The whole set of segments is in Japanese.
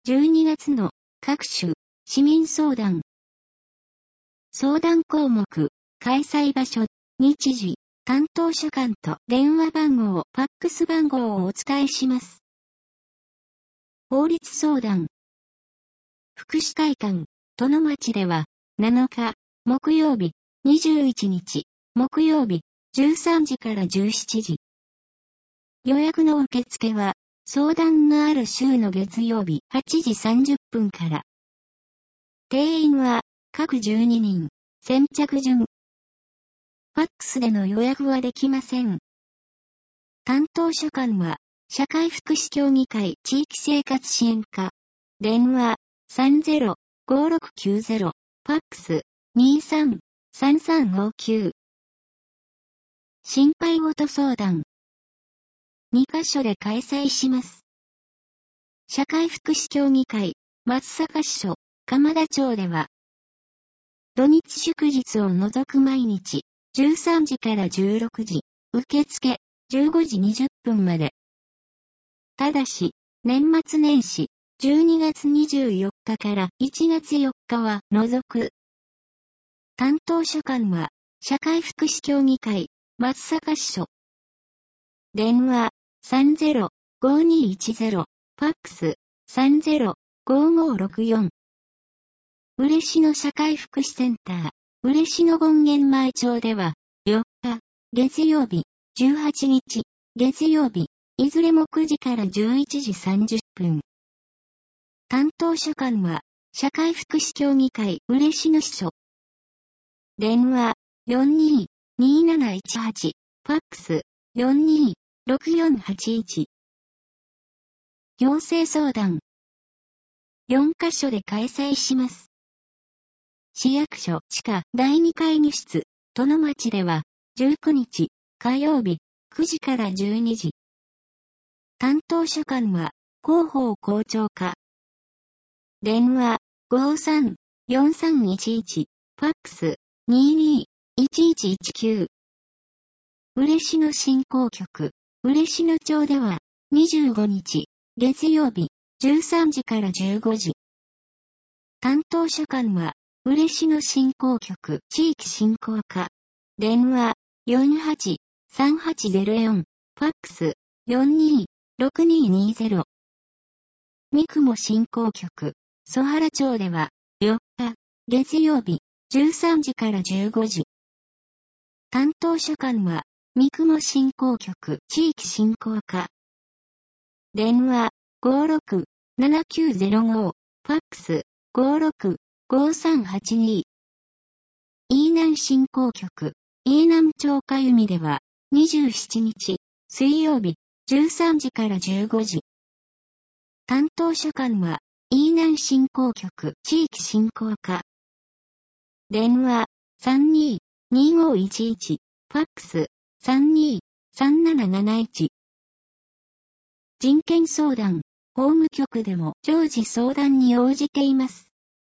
12月の各種市民相談。相談項目、開催場所、日時、担当所間と電話番号、ファックス番号をお伝えします。法律相談。福祉会館、殿町では、7日、木曜日、21日、木曜日、13時から17時。予約の受付は、相談のある週の月曜日8時30分から。定員は、各12人、先着順。ファックスでの予約はできません。担当所間は、社会福祉協議会地域生活支援課。電話、30-5690。ファックス、23-3359。心配事相談。2カ所で開催します。社会福祉協議会、松阪支所、鎌田町では、土日祝日を除く毎日、13時から16時、受付、15時20分まで。ただし、年末年始、12月24日から1月4日は除く。担当所間は、社会福祉協議会、松阪支所。電話、30-5210。ファックス、30-5564。嬉野社会福祉センター、嬉野権現前町では、4日、月曜日、18日、月曜日、いずれも9時から11時30分。担当所間は、社会福祉協議会嬉野支所。電話、42-2718。ファックス、42-6481。行政相談。4カ所で開催します。市役所地下第2会議室、殿町では、19日、火曜日、9時から12時。担当所間は、広報校長課。電話、53-4311。ファックス、22-1119。嬉野振興局、嬉野町では、25日、月曜日、13時から15時。担当所間は、嬉野振興局地域振興課。電話、48-3804。ファックス、42-6220。三雲振興局、曽原町では、4日、月曜日、13時から15時。担当所間は、三雲振興局地域振興課。電話、56-7905。ファックス、56-5382。飯南振興局、飯南町かゆみでは、27日、水曜日、13時から15時。担当所間は、飯南振興局地域振興課。電話、32-2511。ファックス、32-3771。人権相談、法務局でも常時相談に応じています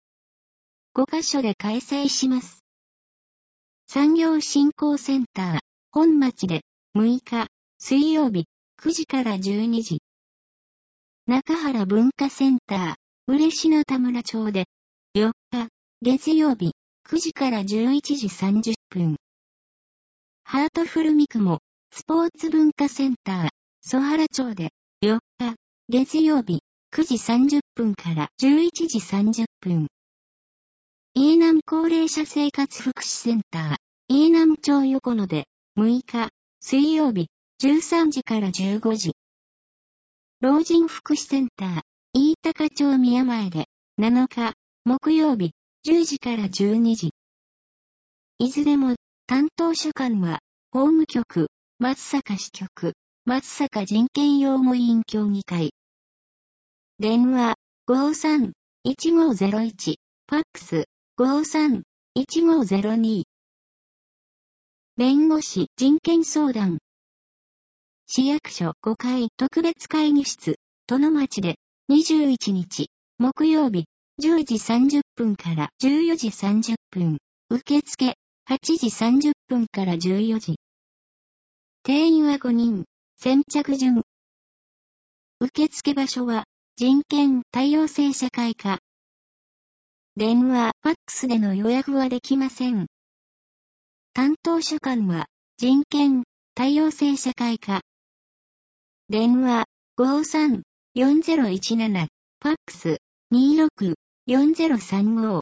。5カ所で開催します。産業振興センター、本町で6日、水曜日、9時から12時。中原文化センター、嬉野田村町で4日、月曜日、9時から11時30分。ハートフル三雲、スポーツ文化センター、曽原町で4日、月曜日、9時30分から11時30分。飯南高齢者生活福祉センター、飯南町横野で6日、水曜日、13時から15時。老人福祉センター、飯高町宮前で7日、木曜日、10時から12時。いずれも、担当所間は、法務局、松阪支局、松阪人権擁護委員協議会。電話、53-1501。ファックス、53-1502。弁護士人権相談。市役所5階特別会議室、殿町で、21日、木曜日、10時30分から14時30分。受付、8時30分から14時。定員は5人、先着順。受付場所は、 人権多様性社会科。電話、ファックスでの予約はできません。担当所管は、人権多様性社会科。電話、53-4017、ファックス、26-4035。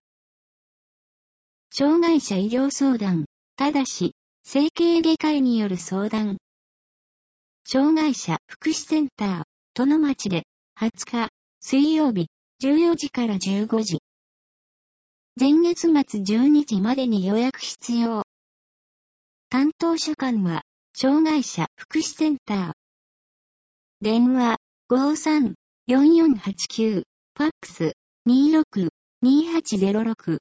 障害者医療相談、ただし、整形外科医による相談。障害者福祉センター、殿町で、20日、水曜日、14時から15時。前月末12時までに予約必要。担当所管は、障害者福祉センター。電話、53-4489、ファックス、26-2806。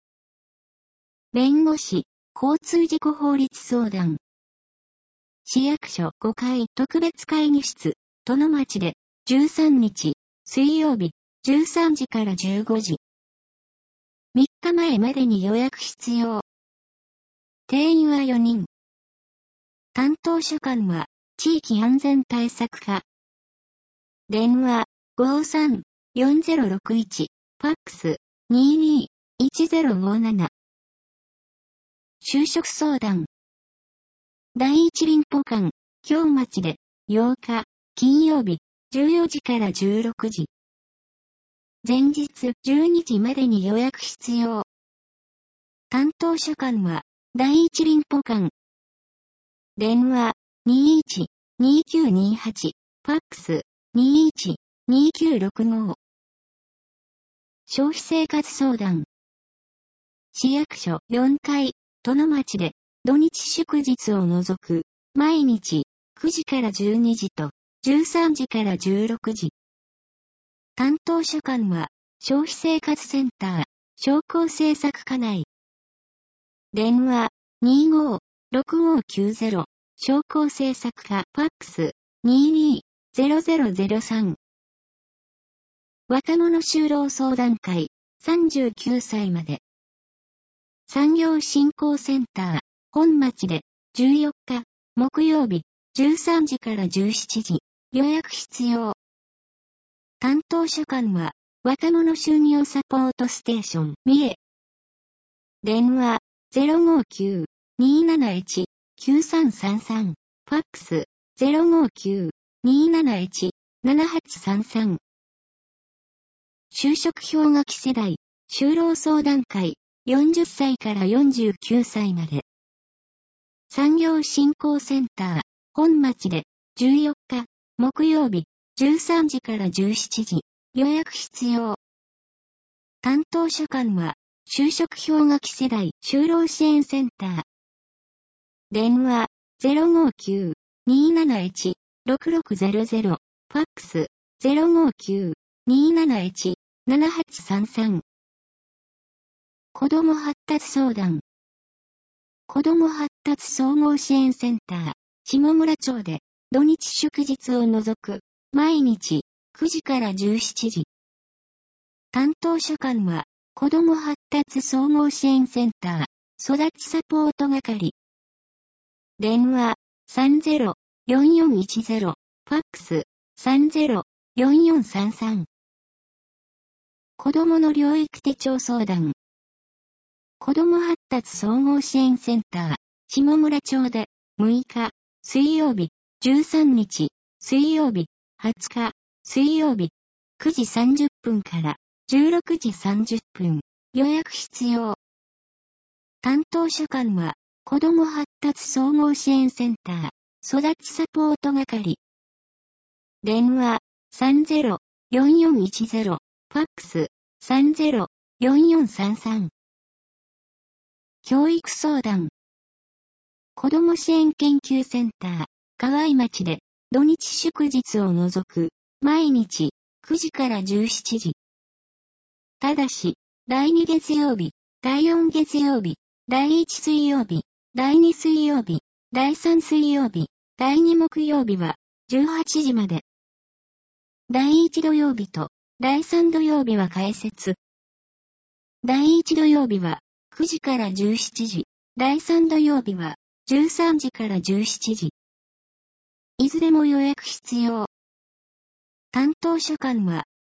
弁護士、交通事故法律相談。市役所5階特別会議室、殿町で、13日、水曜日、13時から15時。3日前までに予約必要。定員は4人。担当所管は、地域安全対策課。電話、53-4061、ファックス、22-1057。就職相談。第一林保館、京町で、8日、金曜日、14時から16時。前日12時までに予約必要。担当所管は、第一林保館。電話、21-2928、ファックス、21-2965。消費生活相談。市役所4階、殿町で、土日祝日を除く、毎日、9時から12時と、13時から16時。担当所管は、消費生活センター、商工政策課内。電話、25-6590、商工政策課、ファックス、22-0003。若者就労相談会、39歳まで。産業振興センター、本町で、14日、木曜日、13時から17時、予約必要。担当所管は、若者就業サポートステーション、三重。電話、059-271-9333、ファックス、059-271-7833。就職氷河期世代、就労相談会、40歳から49歳まで。産業振興センター、本町で、14日、木曜日、13時から17時、予約必要。担当所管は、就職氷河期世代就労支援センター。電話、059-271-6600、ファックス、059-271-7833。子ども発達相談。子ども発達総合支援センター、下村町で、土日祝日を除く、毎日、9時から17時。担当所管は、子ども発達総合支援センター、育ちサポート係。電話、30-4410、ファックス、30-4433。子どもの療育手帳相談。子ども発達総合支援センター、下村町で、6日、水曜日、13日、水曜日、20日、水曜日、9時30分から16時30分、予約必要。担当所管は、子ども発達総合支援センター、育ちサポート係。電話、30-4410、ファックス、30-4433。教育相談。子ども支援研究センター、河合町で、土日祝日を除く、毎日、9時から17時。ただし、第2月曜日、第4月曜日、第1水曜日、第2水曜日、第3水曜日、第2木曜日は、18時まで。第1土曜日と、第3土曜日は開設。第1土曜日は、9時から17時、第3土曜日は、13時から17時。いずれも予約必要。担当所管は、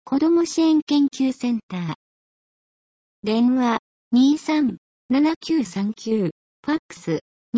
子ども支援研究センター。電話23-7939、ファックス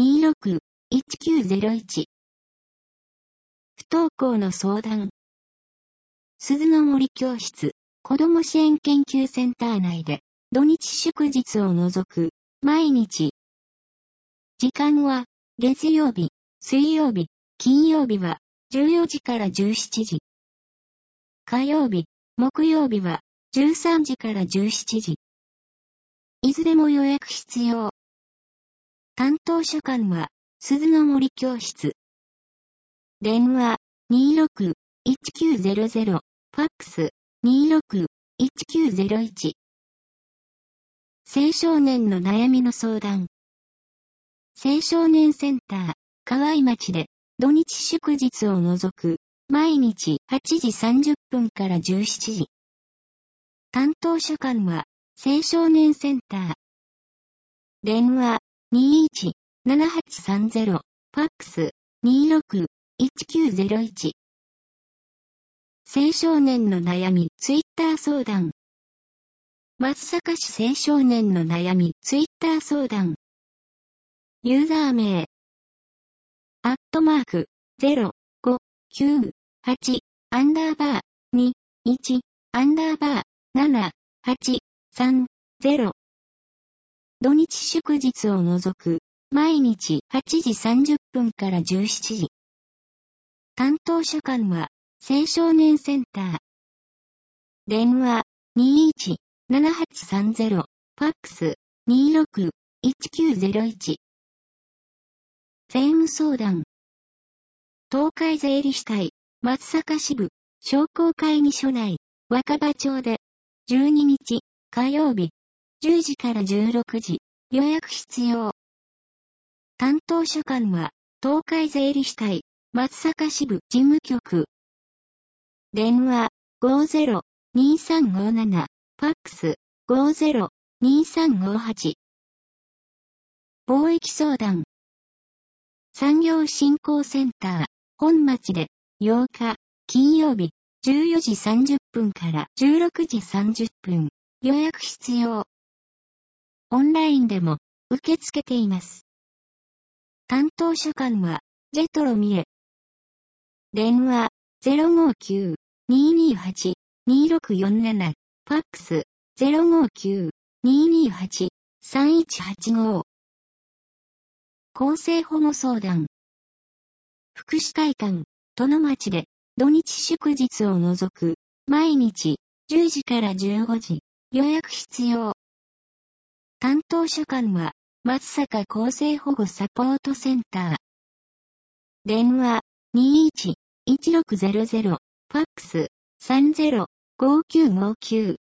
26-1901。不登校の相談。鈴の森教室、子ども支援研究センター内で、土日祝日を除く、毎日。時間は、月曜日、水曜日、金曜日は、14時から17時。火曜日、木曜日は、13時から17時。いずれも予約必要。担当所管は、鈴の森教室。電話、26-1900、ファックス、26-1901。青少年の悩みの相談。青少年センター、河合町で、土日祝日を除く、毎日8時30分から17時。担当所管は、青少年センター。電話、21-7830、ファックス、26-1901。青少年の悩み、ツイッター相談。松阪市青少年の悩み、ツイッター相談。ユーザー名。@5-9-8-21-7-8-3-0。土日祝日を除く、毎日8時30分から17時。担当所管は、青少年センター。電話、21-7830、ファックス、26-1901。税務相談。東海税理士会、松阪支部、商工会議所内、若葉町で、12日、火曜日、10時から16時、予約必要。担当所管は、東海税理士会、松阪支部事務局。電話、50-2357、ファックス、50-2358。貿易相談。産業振興センター、本町で、8日、金曜日、14時30分から16時30分、予約必要。オンラインでも、受け付けています。担当所管は、ジェトロミエ。電話、059-228-2647、ファックス、059-228-3185。更生保護相談。福祉会館、殿町で、土日祝日を除く、毎日、10時から15時、予約必要。担当所管は、松阪更生保護サポートセンター。電話、21-1600、ファックス、30-5959。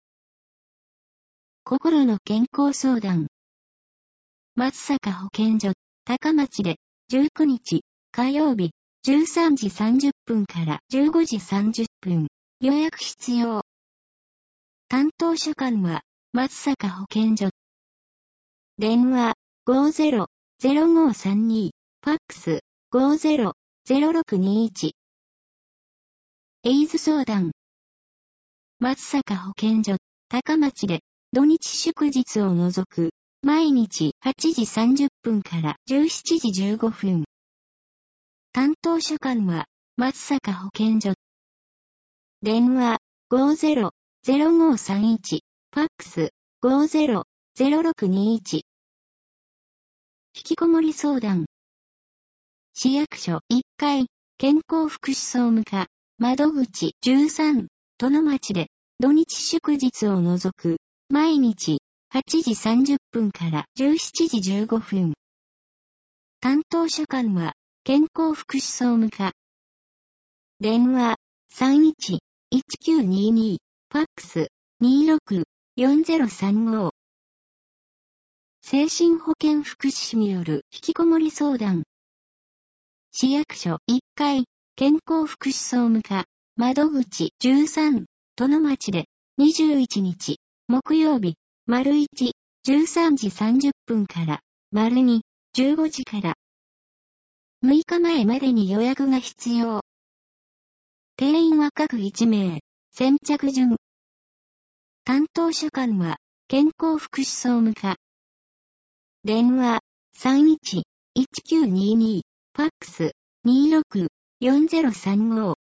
心の健康相談。松阪保健所、高町で、19日、火曜日、13時30分から15時30分、予約必要。担当所管は、松阪保健所。電話、50-0532、ファックス、50-0621。エイズ相談。松阪保健所、高町で、土日祝日を除く、毎日8時30分から17時15分。担当所管は、松阪保健所。電話、50-0531、ファックス、50-0621。引きこもり相談。市役所1階、健康福祉総務課、窓口13、殿町で、土日祝日を除く、毎日、8時30分から17時15分。担当所管は、健康福祉総務課。電話、31-1922、ファックス、26-4035。精神保健福祉士による引きこもり相談。市役所1階、健康福祉総務課、窓口13、殿町で、21日、木曜日、1、13時30分から、2、15時から。6日前までに予約が必要。定員は各1名、先着順、 担当主管は、健康福祉総務課。電話、31-1922、ファックス、26-4035。